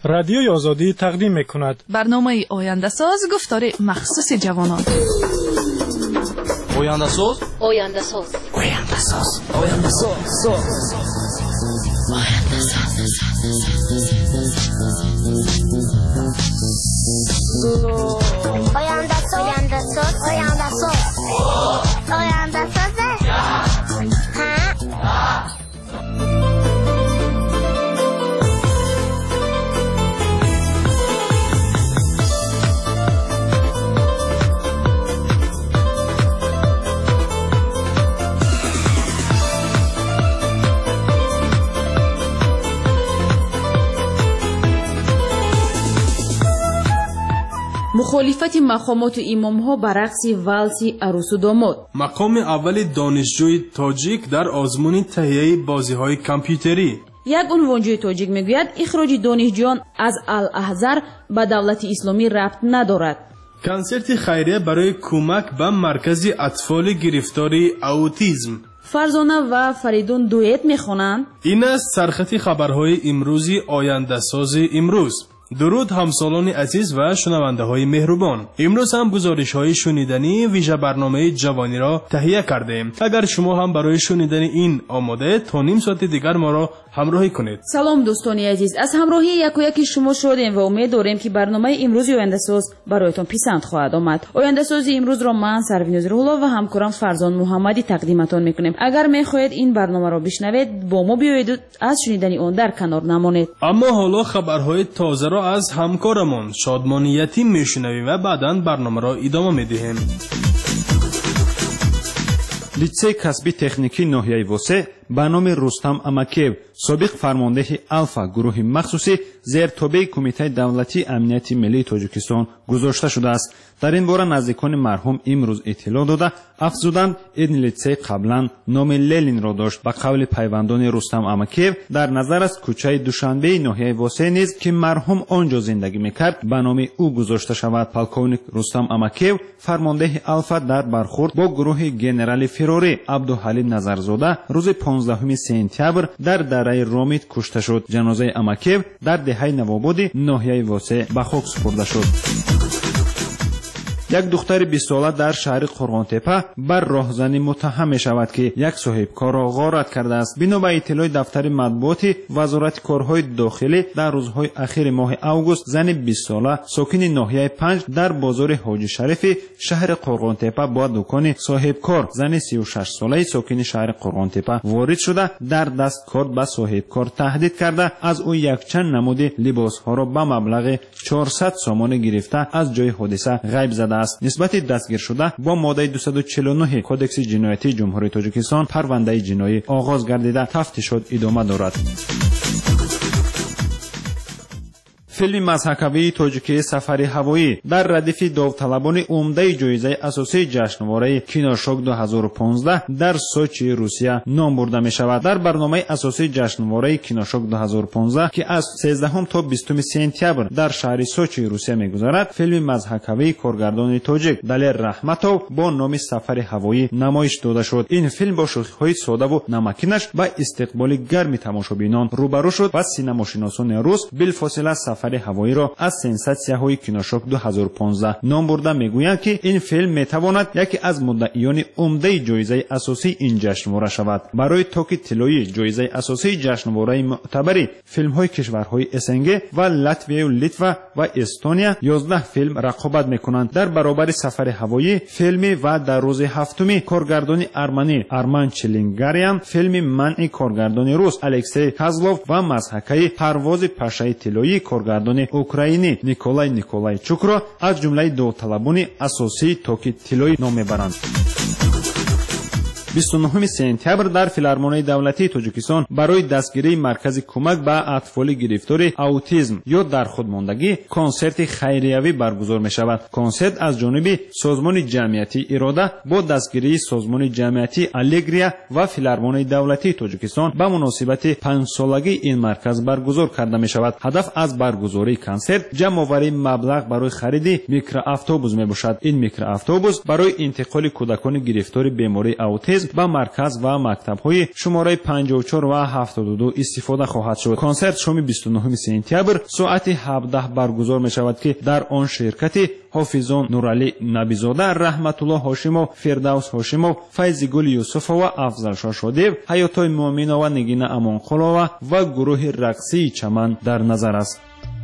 رادیوی آزادی تقدیم می‌کند. برنامه آینده ساز گفتار مخصوص جوانان. آینده ساز. آینده ساز. آینده ساز. آینده ساز. آینده ساز. آینده ساز. آینده ساز. آینده ساز. مخالفت مقامات امام‌ها بر رقص والس عروس و داماد. مقام اول دانشجوی تاجیک در آزمون تهیه بازی‌های کامپیوتری. یک عنوانجوی تاجیک میگوید اخراج دانشجویان از الاحزر به دولت اسلامی ربط ندارد. کنسرت خیریه برای کمک به مرکز اطفال گرفتار اوتیسم. فرزانه و فریدون دوئت میخوانند. این است سرخط خبرهای امروزی آینده ساز امروز. درود همسالان عزیز و شنونده های مهربان. امروز هم گزارش های شنیدنی ویژه برنامه جوانی را تهیه کردیم. اگر شما هم برای شنیدن این آماده تا نیم ساعت دیگر ما را همراهی کنید. سلام دوستان عزیز، از همراهی یکی شما شدیم و امید داریم که برنامه امروز آینده ساز برایتان پسند خواهد آمد. آینده ساز امروز را من سروین روح‌الله و همکارم فرزان محمدی تقدیمتان میکنیم. اگر میخواهید این برنامه را بشنوید با ما بیایید و از شنیدن آن در کنار نمانید. اما حالا خبرهای تازه را از همکارمان شادمان یتیم میشنویم و بعداً برنامه را ادامه میدهیم. لیسей کسبی تکنیکی ناحیه واسه به نام رستم امکیو سابق فرمانده الفا گروه مخصوصی زیر تابع کمیته دولتی امنیت ملی تاجیکستان گذاشته شده است. در این باره نزدیکان مرحوم امروز اطلاع داده افزودند این لیسей قبلا نام للین را داشت. به قول پیوندان رستم امکیو در نظر است کوچه دوشنبه ناحیه واسه نیز که مرحوم آنجا زندگی میکرد به نام او گذاشته شود. پالکونیک رستم امکیو فرمانده الفا در برخورد با گروه گنرال فراری عبدالحلیم نظرزاده روز 15 سپتامبر در دره رامید کشته شد. جنازه امکیو در دهه نوآباد ناحیه واسه به خاک سپرده شد. یک دختر 20 ساله در شهر قرغانتپه بر راهزنی متهم می شود که یک صاحبکار را غارت کرده است. بنا به اطلاع دفتر مطبوعات وزارت کارهای داخلی در روزهای اخیر ماه اوگوست زن 20 ساله ساکن ناحیه 5 در بازار حاجی شریف شهر قرغانتپه با دکان صاحبکار زن 36 ساله ساکن شهر قرغانتپه وارد شده در دست کارت به صاحبکار تهدید کرده از او یک چند نمود لباس ها را به مبلغ 400 سوم گرفته از جای حادثه غیب زده است. نسبت دستگیر شده با ماده 249 کدکس جنایتی جمهوری تاجیکستان پرونده جنایی آغاز گردیده تفتیشات ادامه دارد. فیلم مضحکاوی تاجیکی سفر هوایی در ردیف داوطلبان عمده جایزه اساسی جشنواره کینوشوک 2015 در سوچی روسیه نام برده می شود. در برنامه اساسی جشنواره کینوشوک 2015 که از 13 تا 20 سپتامبر در شهر سوچی روسیه می گذرد، فیلم مضحکاوی کارگردان تاجیک دلیر رحمتوف با نام سفر هوایی نمایش داده شد. این فیلم با شوخی‌های ساده و نمکینش با استقبال گرم تماشابینان روبرو شد و سینماشناسان روس بالفاصله سفر هوایی را از سنساسیاهای کینوشوک 2015 نام برده میگویند که این فیلم میتواند یکی از مدعیان عمده جایزه اساسی این جشنواره شود. برای توک طلایی جایزه اساسی جشنواره معتبر فیلم‌های کشورهای اسنگ و لاتویه و لیتوا و استونیا 11 فیلم رقابت میکنند. در برابر سفر هوایی فیلم و در روز هفتم کارگردان ارمنی ارمان چلینگاریان، فیلم منع کارگردان روس الکسی کازلوف و مضحکه پرواز پشه طلایی کارگردان اوکراینی نیکولای نیکولایچوک را از جمله داوطلبان اساسی توک طلایی نام میبرند. 29 سپتامبر در فیلارمونی دولتی تاجیکستان برای دستگیری مرکز کمک به اطفال گرفتار اوتیسم یا در خودماندگی کنسرت خیریوی برگزار می شود. کنسرت از جانب سازمان جمعیتی اراده با دستگیری سازمان جمعیتی الگریا و فیلارمونی دولتی تاجیکستان به مناسبت 5 سالگی این مرکز برگزار کرده می شود. هدف از برگزاری کنسرت جمع آوری مبلغ برای خرید میکرواتوبوس می باشد. این میکرواتوبوس برای انتقال کودکان گرفتار بیماری اوتیسم نیز ба марказ ва мактабҳои шумораи 54 ва 72 истифода хоҳад шуд. консерт шоми 29 сентябр соати 17 баргузор мешавад ки дар он ширкати ҳофизон нуралӣ набизода, раҳматулло ҳошимов, фирдавс ҳошимов, файзигул юсуфова, афзалшо шодиев, ҳаётой муъминова, нигина амонқулова ва гурӯҳи рақсии чаман дар назар аст.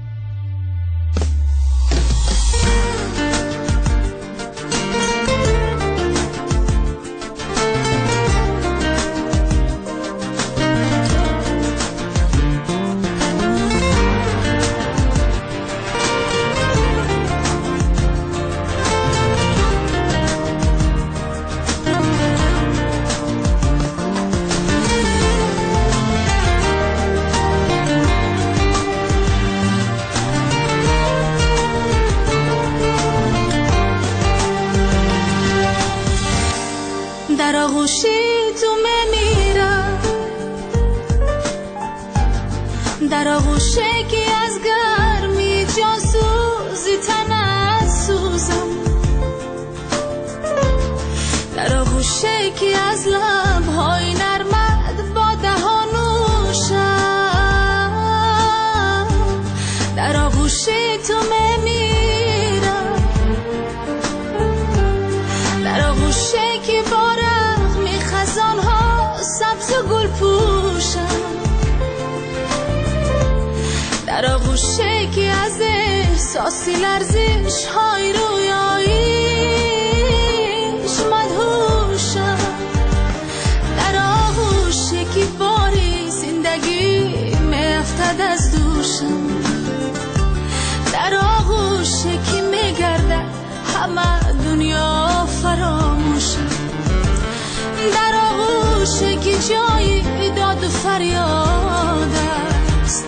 در آغوشی تو میمیرم، در آغوشی که از گرمی جان سوزی تنت سوزم، در آغوشی که از لبهای نرمت با دهانوشم، در آغوشی تو میمیرم، در آغوشی که سبز و گل پوشم، در آغوشی که از احساسی لرزش های رویاییش مدهوشم، در آغوشی که باری زندگی میافتد از دوشم، در آغوشی که میگردد همه دنیا فراموشم، در آغوشی که جای داد و فریاد است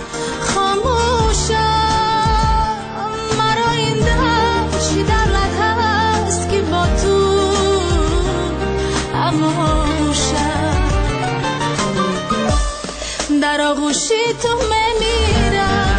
خاموشم، مرا این دشت در لد هست که با تو اموشم، در آغوشی تو میمیرم.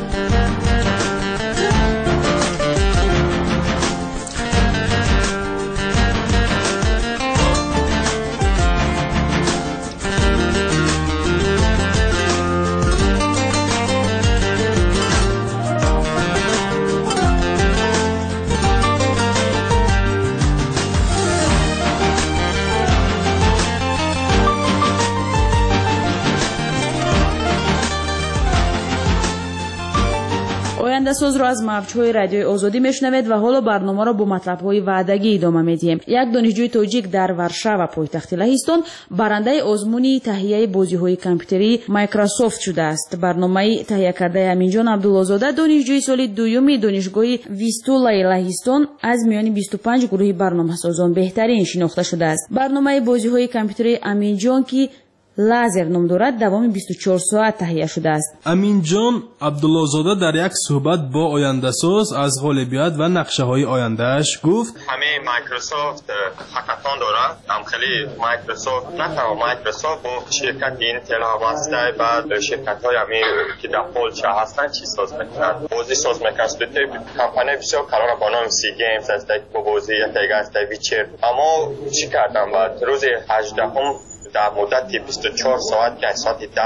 آینده‌ساز را از موج‌های رادیوی آزادی میشنوید و حالا برنامه را با مطلب‌های وعدگی ادامه میدیم. یک دانشجوی تاجیک در ورشاو پایتخت لهستان برنده آزمون تهیه بازی‌های کامپیوتری مایکروسافت شده است. برنامه تهیه کرده امینجان عبدالله‌زاده دانشجوی سال دوم دانشگاه ویستولای لهستان از میان 25 گروه برنامه‌سازان بهترین شناخته شده است. برنامه بازی‌های کامپیوتری امینجان که لازر نام دارد دوام 24 ساعت تهیه شده است. امینجان عبدالله‌زاده در یک صحبت با آینده‌ساز از غالبیت و نقشه‌های آینده‌اش گفت: همه مایکروسافت هکاتون دارد. خیلی مایکروسافت نه تنها مایکروسافت با شرکت اینتل واسطه بعد شرکت‌های همی که در پولچه هستن چی ساز میکنن، بازی ساز میکنن. کمپانی بسیار قرار با نام سی گیمز از با بازی دیگه از ویچر. اما چی کردن بعد روز 18 در مدت 24 ساعت که ساعت 10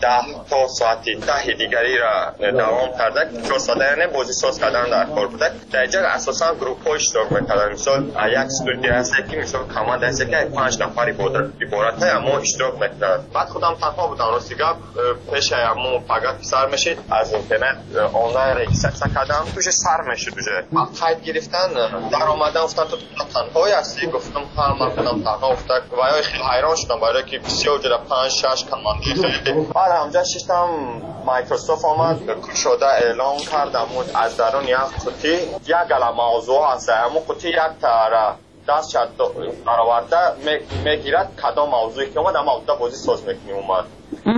تا ساعت 10 دیگری را دوام کرده. 24 ساعت یعنی بازی ساز کردن در کار بوده. در اینجا اساسا گروپ ها اشتراک میکردن. مثال یک استودیو هست که مثال کماند هست که 5 نفری عبارت های اما اشتراک میکردن. بعد خودم تنها بودم راستی گپ پیش امو فقط سر میشید از اینترنت آنلاین رجیستر کردم توش سر میشید توشه. قید گرفتن در آمدن افتاد تو تنهایی هستی گفتم من خودم تنها افتاد و خیلی حیران شدم که بسیار جدا 5-6 کماندی خیلی. بعد همجا ششتم مایکروسافت آمد شده اعلام کردم از درون یک قطی یک گله موضوع هست. همون قطی یک تاره دست شد برآورده میگیرد کدام موضوعی که اومد اما بازی ساز میکنی اومد.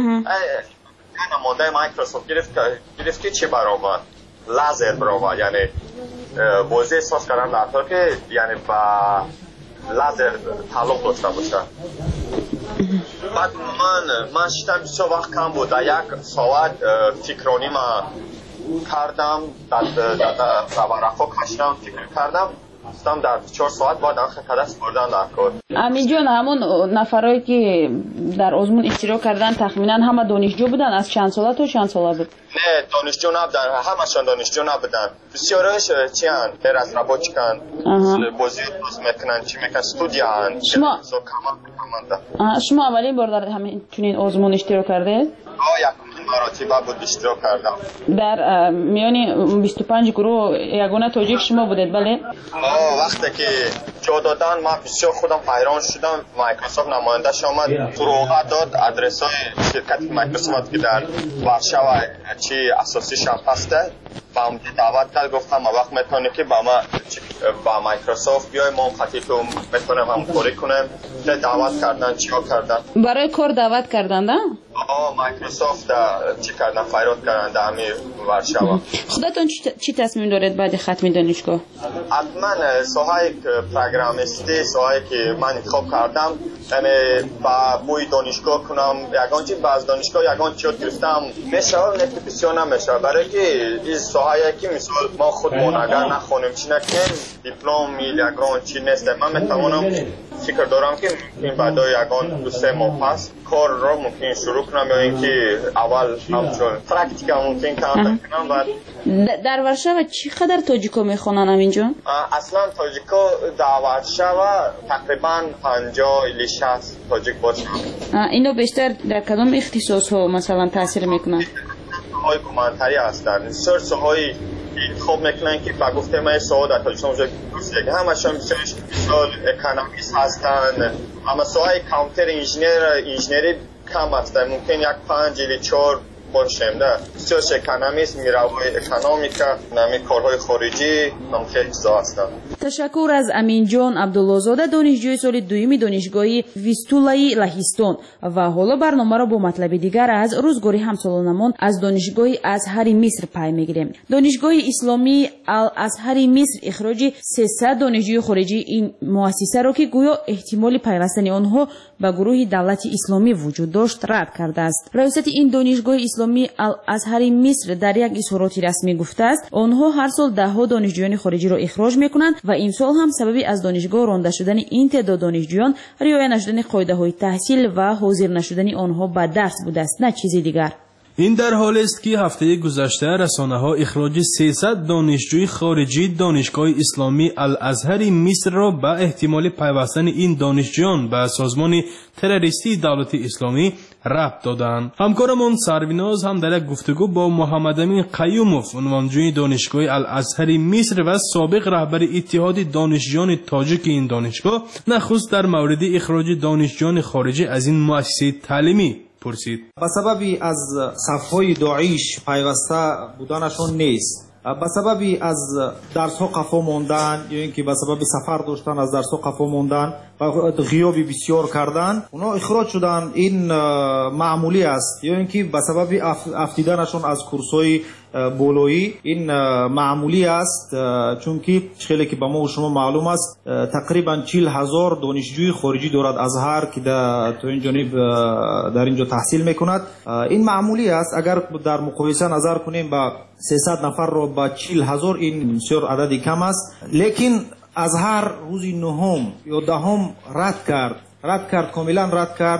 نماینده مایکروسافت گرفت که چی برآمد؟ لازر برآمد، یعنی بازی ساز کردن در طور که یعنی با لازر تعلق داشته باشه. بعد من شدم بسیار وقت کم بود. یک ساعت فکرانی من کردم در ورقا کشیدم فکر کردم هستم در 4 ساعت بعد آخر کلاس بردن در کار. امین جان همون نفرایی که در آزمون اشتراک کردن تخمینا همه دانشجو بودن؟ از چند ساله تا چند ساله بود؟ نه دانشجو نبودن، همشون دانشجو نبودن. بسیارش چیان غیر از رابطیکن بازی میکنن، چی میکنن، استودیان. شما اولین بار در همین چنین آزمون اشتراک کرده؟ یک مراتبه بود اشتراک کردم. در میان 25 گروه یگانه تاجیک شما بودید؟ بله. وقتی که جا دادن من بسیار خودم حیران شدم. مایکروسافت نماینده‌اش آمد فروغت داد آدرس های شرکت مایکروسافت که در ورشاو چی اساسیش هم هسته با هم دعوت کرد. گفتم وقت میتونه که با مایکروسافت بیای ما خطی تو میتونم همکاری کنیم. دعوت کردن، چیا کردن؟ برای کار دعوت کردن نه؟ مایکروسافت چی کردن؟ فایرات کردن در همین ورشاو. خودتون چی تصمیم دارید بعد ختم دانشگاه؟ حتما ساحه پروگرامیستی ساحه که من انتخاب کردم، یعنی با بوی دانشگاه کنم. یگان چی باز دانشگاه یگان چی گرفتم میشه نه بسیار نمیشه، برای که این ساحه که مثلا ما خودمون اگر نخونیم چی نکنیم دیپلم یگان چی نیست. من میتوانم فکر دارم که این بعد یگان 2-3 ماه پس کار رو ممکن شروع کنم یا اینکه اول همچون پرکتیکال ممکن کار کنم. و در ورشاو چقدر تاجیکو میخونن همینجا؟ اصلا تاجیکو در ورشاو تقریبا 50 الی 60 تاجیک باشه. اینو بیشتر در کدام اختصاص ها مثلا تاثیر میکنن؟ های کمانتری هستن، سرس های خوب میکنن که با گفته من سوال در تاجیکستان وجود دیگه همشون مثال اکونومیست هستن، اما سوال کامپیوتر انجینری کم هستن، ممکن یک 5 الی 4 باشیم. نه بسیار اکونومیست میروای اکونومیکا نمی کارهای خارجی هم خیلی چیزا هستن. تشکر از امین جان عبدالله‌زاده دانشجوی سال دوم دانشگاه ویستولای لهستان و حالا برنامه را با مطلب دیگر از روزگاری همسالانمان از دانشگاه ازهر مصر پی میگیریم. دانشگاه اسلامی الازهر مصر اخراج 300 دانشجوی خارجی این مؤسسه را که گویا احتمال پیوستن آنها به گروه دولت اسلامی وجود داشت رد کرده است. رئیست این دانشگاه اسلامی الازهر مصر در یک اظهاراتی رسمی گفته است آنها هر سال دهها دانشجویان خارجی را اخراج میکنند و امسال هم سبب از دانشگاه رانده شدن این تعداد دانشجویان رعایت نشدن قاعده‌های تحصیل و حاضر نشدن آنها به درس بوده است، نه چیزی دیگر. این در حالی است که هفته گذشته رسانه‌ها اخراج 300 دانشجوی خارجی دانشگاه اسلامی الازهر مصر را به احتمال پیوستن این دانشجویان به سازمان تروریستی دولت اسلامی ربط دادند. همکارمان سرویناز هم در یک گفتگو با محمد امین قیوموف عنوانجوی دانشگاه الازهر مصر و سابق رهبر اتحاد دانشجویان تاجیک این دانشگاه نخست در مورد اخراج دانشجویان خارجی از این مؤسسه تعلیمی پرسید. به سببی از صفهای داعش پیوسته بودنشون نیست، به سببی از درس ها قفا موندن یا اینکه به سبب سفر داشتن از درس ها قفا موندن و غیابی بسیار کردن اونا اخراج شدن. این معمولی است. یا اینکه به سبب افتیدنشون از کورس‌های بولویی این معمولی است، چون که خیلی که به ما و شما معلوم است تقریبا 40,000 دانشجوی خارجی دارد ازهر که تو این جانب در اینجا تحصیل میکند. این معمولی است. اگر در مقایسه نظر کنیم با 300 نفر رو با 40,000 این بسیار عددی کم است. لیکن ازهر روزی 9 یا 10 رد کرد کاملا رد کرد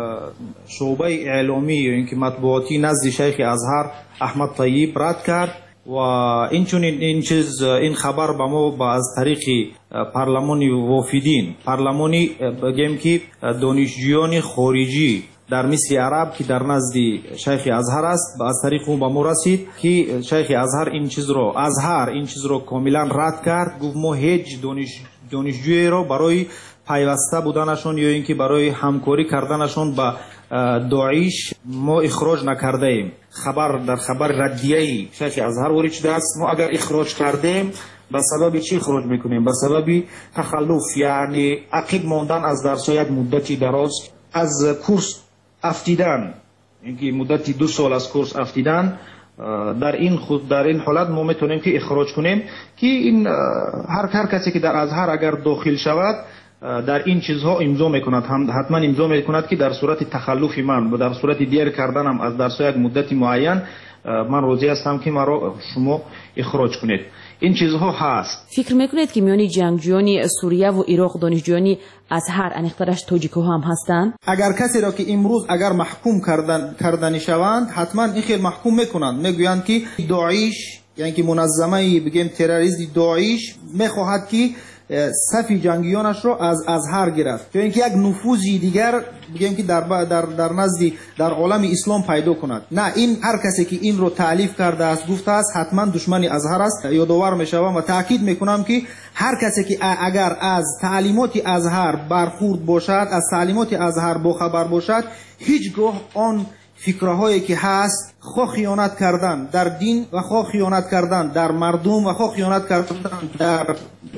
شعبه اعلامی یا اینکه مطبوعاتی نزد شیخ ازهر احمد طیب رد کرد و این خبر به ما از طریق پارلمانی وافدین پارلمانی بگیم که دانشجویان خارجی در مصر عرب که در نزد شیخ ازهر است از طریق اون به ما رسید که شیخ ازهر این چیز رو کاملا رد کرد. گفت ما هیچ دانشجوی رو برای پیوسته بودنشون یا اینکه برای همکاری کردنشون با داعش ما اخراج نکرده ایم. در خبر ردیه‌ای شیخ ازهر وارد شده است. ما اگر اخراج کردیم به سبب چی اخراج میکنیم؟ به سبب تخلف، یعنی عقب ماندن از درس یک مدتی دراز، از کورس افتیدن، اینکه مدتی 2 سال از کورس افتیدن. در این حالت ما میتونیم که اخراج کنیم که این هر کسی که در ازهر اگر داخل شود در این چیزها امضا میکند، حتما امضا میکند که در صورت تخلف من و در صورت دیر کردنم از درس یک مدت معین من راضی هستم که مرا شما اخراج کنید. این چیزها هست. فکر میکنید که میانی جنگجویان سوریه و عراق دانشجویان ازهر انیخترش توجیکو هم هستند؟ اگر کسی را که امروز اگر محکوم کردن شوند حتما این خیلی محکوم میکنند، میگویند که داعش یعنی که منظمه بگیم تروریستی داعش میخواهد که صف جنگیانش را از ازهر گرفت، چون اینکه یک نفوذی دیگر بگیم که در نزد در عالم اسلام پیدا کند. نه، این هر کسی که این رو تالیف کرده است گفته است حتما دشمن ازهر است. یادآور میشوم و تاکید میکنم که هر کسی که اگر از تعلیمات ازهر برخورد باشد، از تعلیمات ازهر باخبر باشد، هیچگاه آن فکرهایی که هست خواه خیانت کردن در دین و خواه خیانت کردن در مردم و خواه خیانت کردن در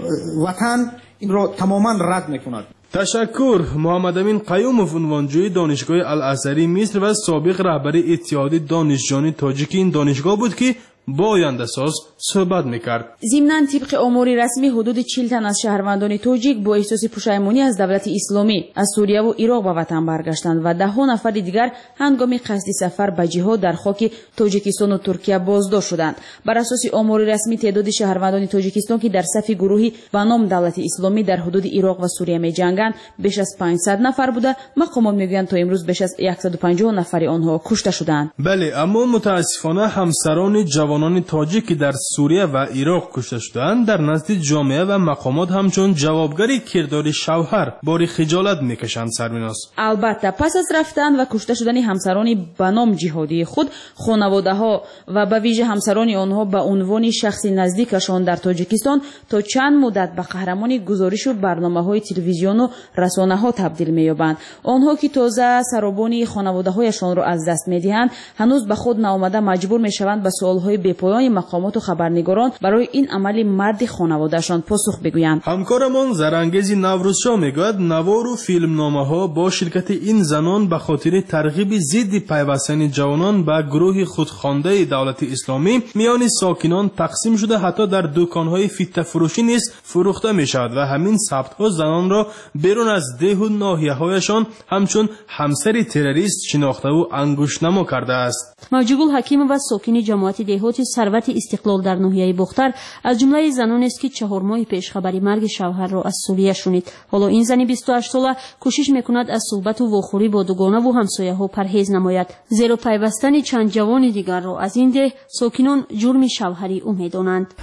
وطن، این را تماما رد میکند. تشکر. محمد امین قیوموف، عنوانجوی دانشگاه الازهری مصر و سابق رهبر اتحاد دانشجویان تاجیک این دانشگاه بود که با آینده ساز صحبت میکرد. ضمناً طبق امور رسمی حدود 40 تن از شهروندان تاجیک با احساس پشیمانی از دولت اسلامی از سوریه و عراق به وطن برگشتند و ده ها نفر دیگر هنگام قصد سفر به جهاد در خاک تاجیکستان و ترکیه بازداشت شدند. بر اساس امور رسمی تعداد شهروندان تاجیکستان که در صف گروهی به نام دولت اسلامی در حدود عراق و سوریه می‌جنگند بیش از 500 نفر بوده. مقامات میگویند تا امروز بیش از 150 نفر آنها کشته شدند. بله، اما متاسفانه همسران جوانان تاجیک که در سوریه و عراق کشته شدند در نزد جامعه و مقامات همچون جوابگری کردار شوهر باری خجالت میکشند. سرمیناس البته پس از رفتن و کشته شدن همسران به نام جهادی خود، خانواده ها و به ویژه همسران آنها به عنوان شخص نزدیکشان در تاجیکستان تا چند مدت به قهرمان گزارش و برنامه‌های تلویزیون و رسانه‌ها تبدیل می‌یابند. آنها که تازه سرابان خانواده‌هایشان را از دست می‌دهند، هنوز به خود ناآمده مجبور می‌شوند به سوال‌های بی‌پایان مقامات و خبرنگاران برای این عمل مرد خانواده‌شان پاسخ بگویند. همکارمان زرانگیزی نوروزشاه میگوید نوار و فیلمنامه‌ها با شرکت این زنان به خاطر ترغیب ضد پیوستن جوانان به گروه خودخوانده دولت اسلامی میان ساکنان تقسیم شده، حتی در دکان‌های فیته فروشی نیز فروخته می‌شود و همین ثبت‌ها زنان را بیرون از ده و ناحیه‌هایشان همچون همسر تروریست شناخته و انگشت‌نما کرده است. موجیگل حکیم و ساکن جماعت دهات ثروت استقلال در ناحیه بختر از جمله زنانی است که 4 ماه پیش خبری مرگ شوهر را از سوریه شنید. حالا این زن 28 ساله کوشش میکند از صحبت و واخوری با دوگانه و همسایه‌ها پرهیز نماید، زیرا پیوستن چند جوان دیگر را از این ده ساکنان جرم شوهری امیدانند.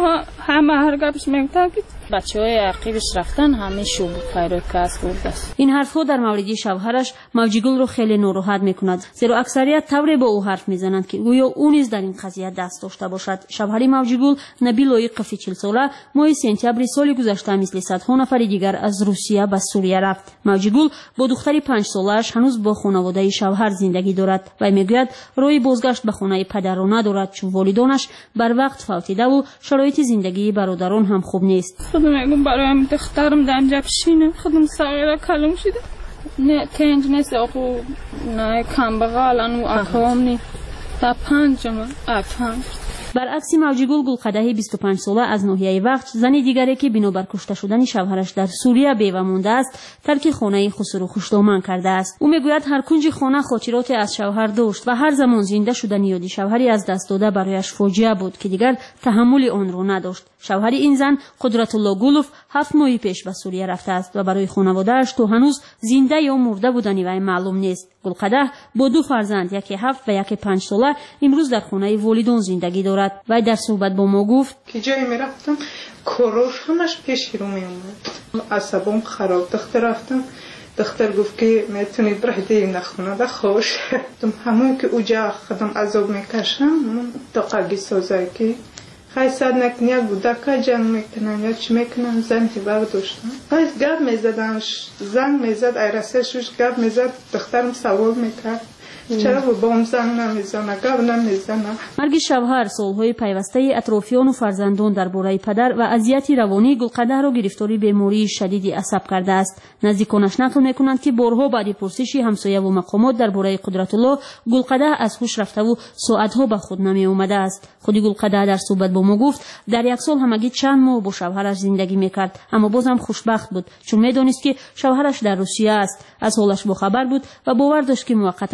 همه هر گپش میگن که بچه‌های عقیبش رفتن، همه شوب پیرو کس بود است. این حرفها در مورد شوهرش موجیگل را خیلی ناراحت میکند، زیرا اکثریت طوری با او حرف میزنند که گویا او نیز در این قضیه دست داشته باشد. شوهر موجیگل نبیل لایق 40 ساله ماه سپتامبر سال گذشته مثل صدها نفر دیگر از روسیه به سوریه رفت. موجیگل با دختری 5 ساله‌اش هنوز با خانواده شوهر زندگی دارد و میگوید روی بازگشت به خانه پدر را ندارد، چون والدانش بر وقت فوتیده و شرایط زندگی برادران هم خوب نیست. خودم میگم برایم دخترم دم جپشینه، خودم صغیره کلم شده، نه تنج نیست اخو نه کم بغالن و اکام نی تا 5 افهم. برعکس موجیگل گلقدهی 25 ساله از ناحیه وقت، زن دیگری که بنابر کشته شدن شوهرش در سوریه بیوه مانده است، ترک خانه خسرو خوشدامن کرده است. او میگوید هر کنج خانه خاطرات از شوهر داشت و هر زمان زنده شدن یاد شوهری از دست داده برایش فاجعه بود که دیگر تحمل آن را نداشت. شوهر این زن قدرت الله گلوف 7 ماه پیش به سوریه رفته است و برای خانواده‌اش تا هنوز زنده یا مرده بودن وی معلوم نیست. گلقده با 2 فرزند، یکی 7 و یکی 5 ساله، امروز در خانه والدان زندگی دارد. و در صحبت با ما گفت که جایی میرفتم کروش همش پیش رو میومد، عصبم خراب. دختر رفتم، دختر گفت که میتونید برهدی نخونه ده خوش همون که اوجا خودم عذاب میکشم تا قلبی سازه که خیصد نکنی یک بودکا جنگ میکنن یا چی میکنن. زن هیبه داشتم خیص گرد میزدم، زنگ میزد ایرسه شوش گرد میزد، دخترم سوال میکرد چرا با هم زنگ نمیزنه، گرد نمیزنه. مرگ شوهر، سالهای پیوسته اطرافیان و فرزندان درباره پدر و اذیت روانی گلقده را گرفتاری بیماری شدید عصب کرده است. نزدیکانش نقل میکنند که بارها بعد پرسش همسایه و مقامات درباره قدرت الله، گلقده از هوش رفته و ساعتها به خود نمی اومده است. خودی گلقده در صحبت با ما گفت در یک سال همگی چند ماه با شوهرش زندگی میکرد، اما بازم خوشبخت بود، چون میدانست که شوهرش در روسیه است. از حالش با خبر بود و باور داشت که موقتا هم با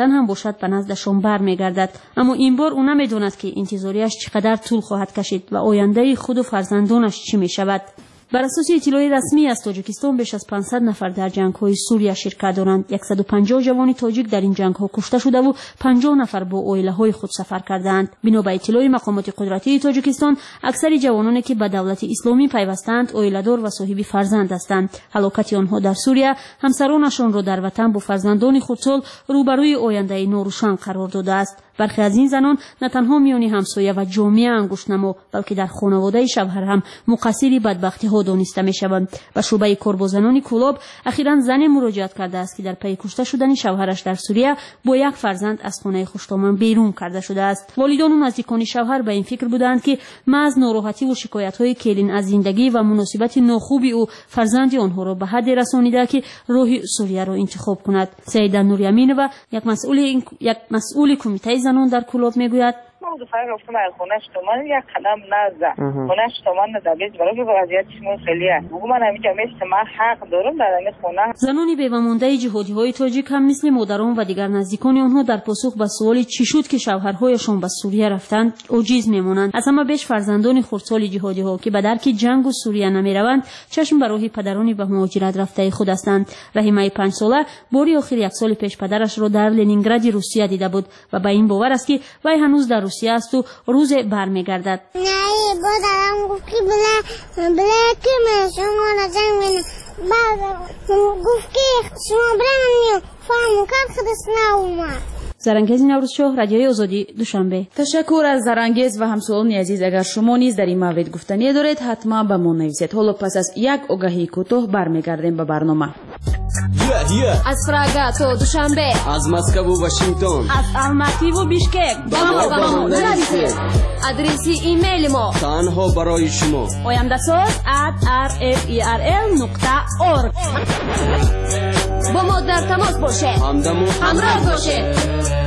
باشد به نزدشان برمیگردد. اما این بار او نمیداند که انتظاریش چقدر طول خواهد کشید و آینده خود و فرزندانش چی می شود. بر اساس اطلاع رسمی از تاجیکستان بیش از 500 نفر در جنگ‌های سوریه شرکت دارند. 150 جوان تاجیک در این جنگ‌ها کشته شده و 50 نفر با عائله‌های خود سفر کردند. بنا به اطلاع مقامات قدرتی تاجیکستان، اکثر جوانانی که به دولت اسلامی پیوستند عائله‌دار و صاحب فرزند هستند. هلاکت آنها در سوریه همسرانشان را در وطن با فرزندان خودسال روبروی آینده ناروشن قرار داده است. برخی از این زنان نه تنها میانی همسایه و جامعه انگشتنما بلکه در خانواده شوهر هم مقصر بدبختی ها دانسته می شوند. و شعبه کار با زنان کلاب اخیراً زنی مراجعت کرده است که در پی کشته شدن شوهرش در سوریه با یک فرزند از خانه خوشتامن بیرون کرده شده است. والدان و نزدیکان شوهر به این فکر بودند که محض ناراحتی و شکایت های کلین از زندگی و مناسبت ناخوبی او فرزند آنها را به حد رسانیده که راه سوریه را انتخاب کند. سعید نوریامین و یک مسئول کمیته زنان در کلاب میگوید ما دو فرق رفتم از خونش تومن یک قدم نزد خونش تومن نزد برای که وضعیت شما خیلی است بگو من همیشه مثل من حق دارم در این خونه. زنان بیوه‌مانده جهادی‌های تاجیک هم مثل مادران و دیگر نزدیکان آنها در پاسخ به سوال چی شد که شوهرهایشان به سوریه رفتند عاجز میمانند. از همه بیش فرزندان خردسال جهادی‌ها که به درک جنگ و سوریه نمیروند چشم به راه پدرانی به مهاجرت رفته خود هستند. رحیمه 5 ساله باری آخر یک سال پیش پدرش را در لنینگراد روسیه دیده بود و به این باور است که وی هنوز در روسیه است و روز برمیگردد. نه بادرم گفت که بله که من شما را جنگ بینم بعد گفت که شما برم فهمو کرد خودش ناومد. زرانگیز نوروزشاه، رادیوی آزادی، دوشنبه. تشکر از زرانگیز و همسایگان عزیز. اگر شما نیز در این مورد گفتنی دارید حتما به ما نویسید. حالا پس از یک آگهی کوتاه برمیگردیم به برنامه. از پراگ تا دوشنبه، از مسکو و واشنگتن، از الماتی و بیشکک با ما نویسید. آدرس ایمیل ما تنها برای شما oyandasot@rferl.org. با ما در تماس باشه، همراه باشه.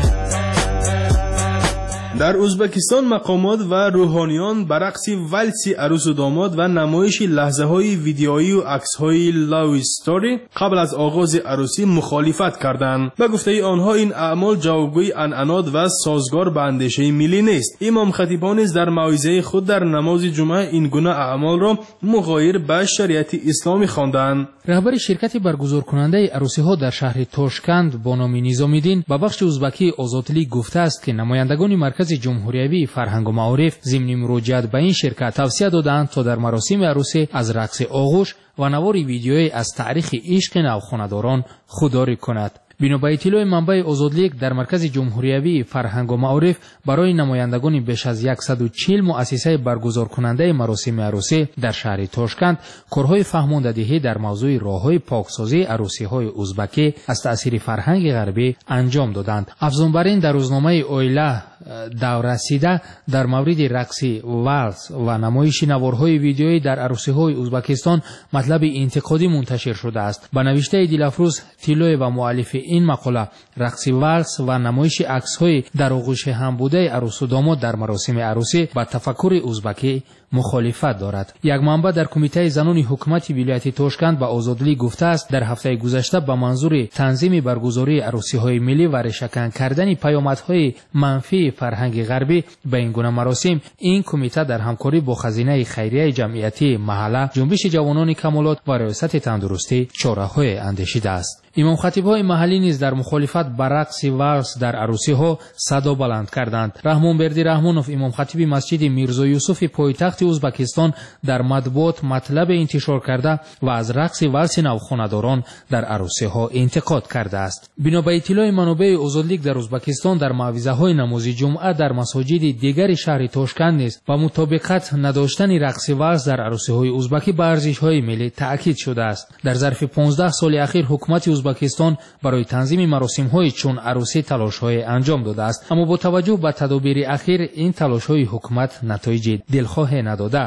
در ازبکستان مقامات و روحانیان به رقص ولسی عروس و داماد و نمایش لحظه‌های ویدیویی و عکس‌های لاو استوری قبل از آغاز عروسی مخالفت کردند. به گفته آنها این اعمال جوابگوی عنعنات و سازگار به اندیشه ملی نیست. امام خطیب نیز در موعظه خود در نماز جمعه این گونه اعمال را مغایر به شریعت اسلامی خواندند. رهبر شرکت برگزار کننده عروسی‌ها در شهر تاشکند با نام نظامی‌دین به بخش ازبکی آزادلی گفته است که نمایندگان مرکز جمهوریوی فرهنگ و معارف ضمن مراجعت به این شرکت توصیه دادند تا در مراسم عروسی از رقص آغوش و نوار ویدیویی از تاریخ عشق نوخانه‌داران خودداری کند. بنا به اطلاع منبع آزادلیگ در مرکز جمهوریوی فرهنگ و معارف برای نمایندگان بیش از 140 مؤسسه برگزار کننده مراسم عروسی در شهر تاشکند کارهای فهماندهی در موضوع راههای پاکسازی عروسی‌های ازبکی از تأثیر فرهنگ غربی انجام دادند. افزون بر این در روزنامه اویلا دوررسیده در مورد رقص والس و نمایش نوارهای ویدیویی در عروسی‌های ازبکستان مطلب انتقادی منتشر شده است. با نوشته دلافروز تیلوی و مؤلف این مقاله رقص والس و نمایش عکس‌های در آغوش هم بوده عروس و داماد در مراسم عروسی با تفکر ازبکی مخالفت دارد. یک منبع در کمیته زنان حکومت ولایت تاشکند به آزادلی گفته است در هفته گذشته به منظور تنظیم برگزاری عروسی‌های ملی و ریشه‌کن کردن پیامدهای منفی فرهنگ غربی به این گونه مراسم این کمیته در همکاری با خزینه خیریه جمعیتی محله، جنبش جوانان کمالات و ریاست تندرستی چاره‌های اندیشیده است. امام خطیب‌های محلی نیز در مخالفت با رقص والس در عروسی‌ها صدا بلند کردند. رحمان بردی رحمانوف امام خطیب مسجد میرزا یوسف پایتخت ازبکستان در مطبوعات مطلب انتشار کرده و از رقص والس نوخانه‌داران در عروسی‌ها انتقاد کرده است. بنا به اطلاع منابع آزادلیگ در ازبکستان در موعظه‌های نماز جمعه در مساجد دیگر شهر تاشکند نیز با مطابقت نداشتن رقص والس در عروسی‌های ازبکی به ارزش‌های ملی تأکید شده است. در ظرف 15 سال اخیر حکومت ازبکستان برای تنظیم مراسم‌های چون عروسی تلاش‌های انجام داده است، اما با توجه به تدابیر اخیر این تلاش‌های حکومت نتایج دلخواه نداده است.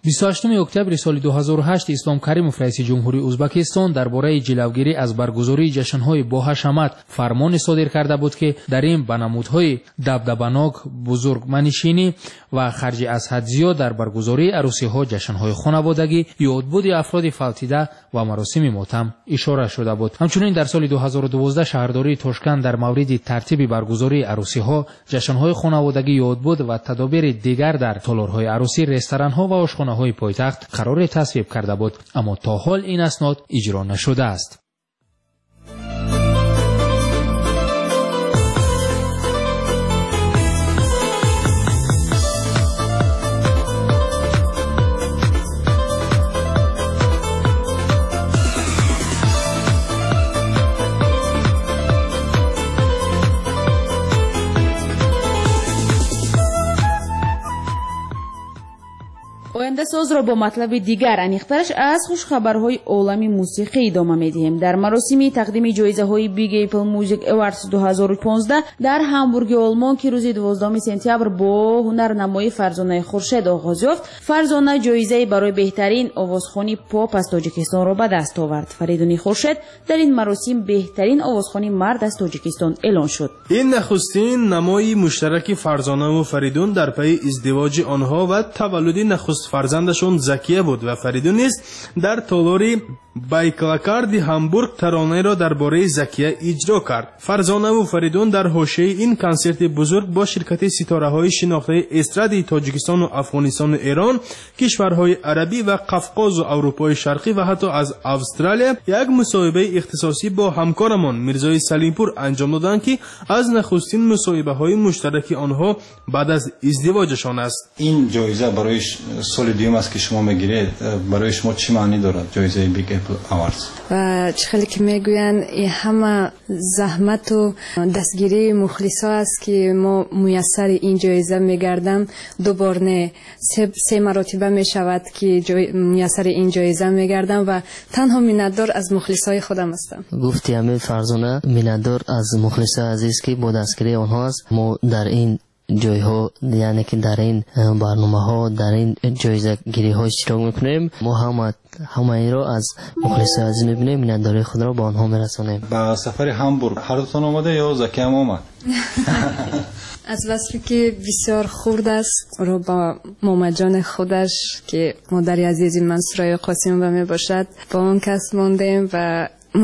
28 اکتبر سال 2008 اسلام کریمов رئیس جمهوری ازبکستان درباره جلوگیری از برگزاری جشن‌های با حشمت فرمان صادر کرده بود که در این به نمودهای دبدبناک، بزرگمنشینی و خرج از حد زیاد در برگزاری عروسی‌ها، جشن‌های خانوادگی، یادبود افراد فوتیده و مراسم ماتم اشاره شده بود. همچنین در سال 2012 شهرداری تاشکند در مورد ترتیب برگزاری عروسی‌ها، جشن‌های خانوادگی، یادبود و تدابیر دیگر در تالارهای عروسی، رستوران‌ها و آشخانه‌های پایتخت قرار تصویب کرده بود، اما تا حال این اسناد اجرا نشده است. ساز را با مطلب دیگر عمیق‌ترش از خوش خبرهای عالم موسیقی ادامه می‌دهیم. در مراسم تقدیم جایزه‌های بیگ اپل موزیک اواردز 2015 در هامبورگ آلمان که روز 12 سپتامبر با هنرنمایی فرزانه خورشید آغاز یافت، فرزانه جایزه برای بهترین آوازخوانی پاپ از تاجیکستان را به دست آورد. فریدون خورشید در این مراسم بهترین آوازخوانی مرد از تاجیکستان اعلان شد. این نخستین نمایی مشترک فرزانه و فریدون در پی ازدواج آنها و تولد نخست فرزندشون زکیه بود و فریدون نیز در تالار بایکلاکارد هامبورگ ترانه را درباره زکیه اجرا کرد. فرزانه و فریدون در حاشیه این کنسرت بزرگ با شرکت ستاره‌های شناخته استرادی تاجیکستان و افغانستان و ایران، کشورهای عربی و قفقاز و اروپای شرقی و حتی از استرالیا یک مصاحبه اختصاصی با همکارمان میرزای سلیمپور انجام دادند که از نخستین مصاحبه‌های مشترک آنها بعد از ازدواجشان است. این جایزه برای سال دیوم است که شما میگیرید، برای شما چی معنی دارد جایزه بیگ اپل اواردز؟ و چخیلی که میگوین این همه زحمت و دستگیری مخلصا است که ما میسر این جایزه میگردم. دوبار نه، سه مرتبه میشود که میسر این جایزه میگردم و تنها منتدار از مخلصای خودم هستم. گفتی همه فرزانه منتدار از مخلصای عزیز که با دستگیری آنها است. ما در این جایها، یعنی که در این برنامه ها، در این جایزه گیری ها اشتراک میکنیم. ما همه این را از مخلص عزیز میبینیم، منتداری خود را با آنها میرسانیم. با سفر هامبورگ هر دوتان آمده یا زکی هم آمد؟ از وصفی که بسیار خورد است رو با ماما جان خودش که مادری عزیزی منصورای قاسم می باشد با آن کس ماندیم و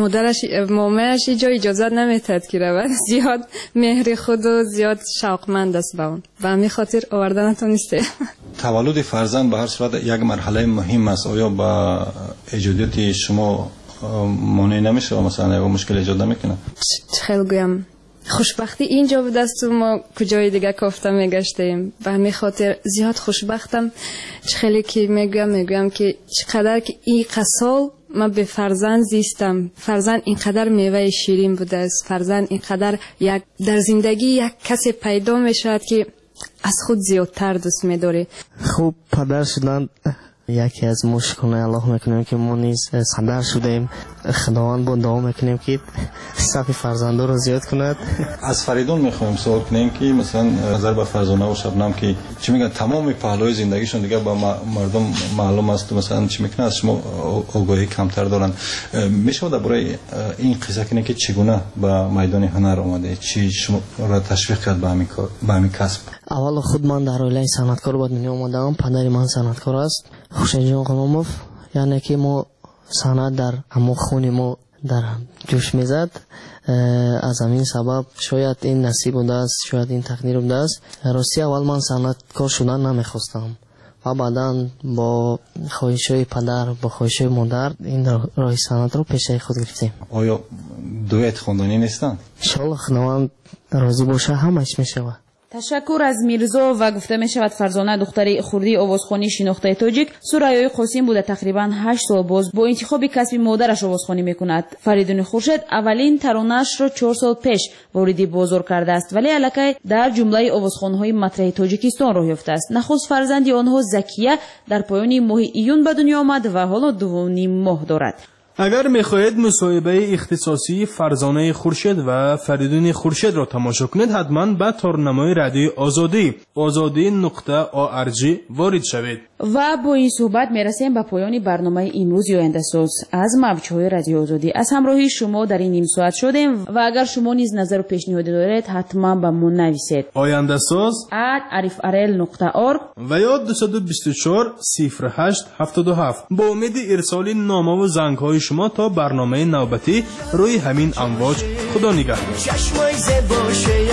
مامهش اینجا اجازت نمیتد که رود. زیاد مهر خود و زیاد شوقمند است با اون و همین خاطر آوردن تونسته. تولد فرزند به هر صورت یک مرحله مهم است. آیا با ایجادیت شما مانع نمیشه و مثلا یک مشکل ایجاد نمیکنه؟ خیلی گویم خوشبختی اینجا بود است و ما کجای دیگه کافته میگشتیم و همین خاطر زیاد خوشبختم. خیلی که میگویم که چقدر که این قسال من به فرزند زیستم. فرزند اینقدر میوه شیرین بوده است. فرزند اینقدر در زندگی یک کسی پیدا میشود که از خود زیادتر دوست میداره. خوب پدر شدن یکی از مشکلات الله میکنیم که ما نیز پدر شدیم. خداوند با دعا میکنیم که صف فرزندا رو زیاد کند. از فریدون میخوایم سوال کنیم که مثلا نظر به فرزانه و شبنم که چی میگن تمام پهلوهای زندگیشون دیگه با مردم معلوم است، مثلا چی میکنن از شما آگاهی کمتر دارن. میشه درباره این قصه کنه که چگونه به میدان هنر اومده، چی شما را تشویق کرد به همین کار، به همین کسب؟ اول خود من در عائله صنعتکار به دنیا اومدم. پدر من صنعتکار است، حسین جان غلاموف. یعنی که ما صنعت در همون خون ما در جوش میزد. از همین سبب شاید این نصیب بوده است، شاید این تقدیر بوده است. راستی اول من صنعتکار شدن نمیخواستم و بعدا با خواهشای پدر، با خواهشای مادر این راه صنعت رو پیشه خود گرفتیم. آیا دویت خواندنی نیستن؟ ان شاءالله خداوند راضی باشه همش میشود. تشکر از میرزا و گفته می شود فرزانه دختری خردی آوازخوانی شناخته تاجیک سرایای قاسم بوده. تقریبا 8 سال باز با انتخاب کسب مادرش آوازخوانی میکند. فریدون خورشید اولین ترانه‌اش را 4 سال پیش وارد بازار کرده است، ولی الکی در جمله آوازخوان‌های مطرح تاجیکستان راه یافته است. نخست فرزندی آنها زکیه در پایان ماه ایون به دنیا آمد و حالا 2.5 ماه دارد. اگر میخواهید مصاحبه اختصاصی فرزانه خورشید و فریدون خورشید را تماشا کنید حتما به تارنمای رادیو آزادی.org وارد شوید. و با این صحبت میرسیم به پایان برنامه امروز آینده ساز از موجهای رادیو آزادی. از همراهی شما در این نیم ساعت شدیم و اگر شما نیز نظر و پیشنهادی دارید حتما به ما نویسید. آینده ساز @arifarel.org و یا 224 08 77. با امید ارسال نامه و زنگ های شما تا برنامه نوبتی روی همین امواج. خدا نگهدار.